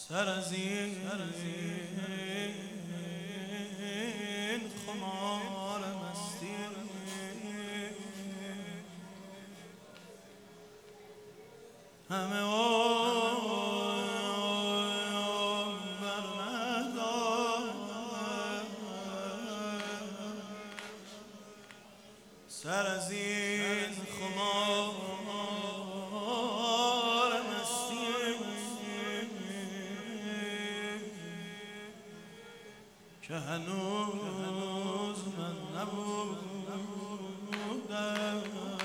سر از این خمار مستی همه عمر بر ندارم. سر از این خمار مستی که هنوز من نبودم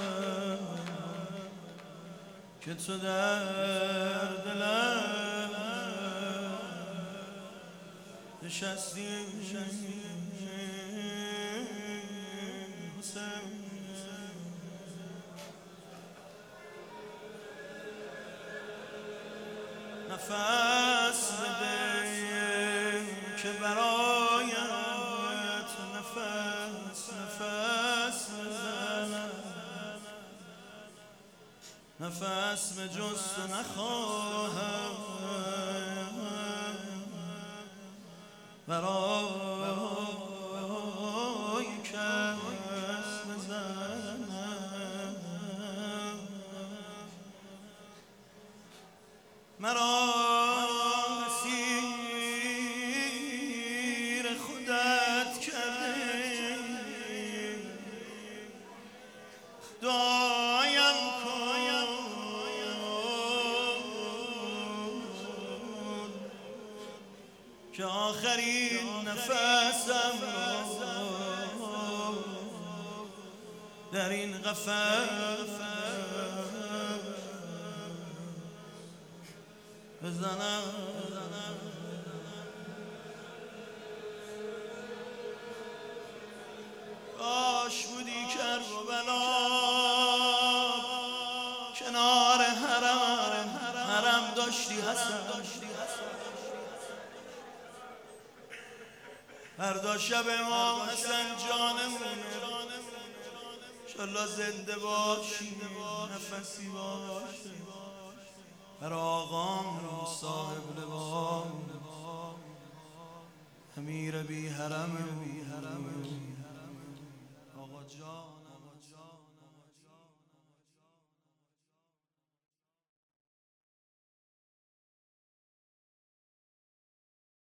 که تو در دلم نشستی حسین. نفس بده که برایت نفس بزنم، نفس به جز تو نخواهم برای کس بزنم. مرا اسیر خودت کرده، دعایم کن که آخرین نفسم در این قفس بزنم. کاش بودی کربلا کنار حرم داشتی حسن، فردا شب امام حسن جانمونه انشالله زنده باشی نفسی باشی بر آقام صاحب لبام امیر بی حرم آقا جان.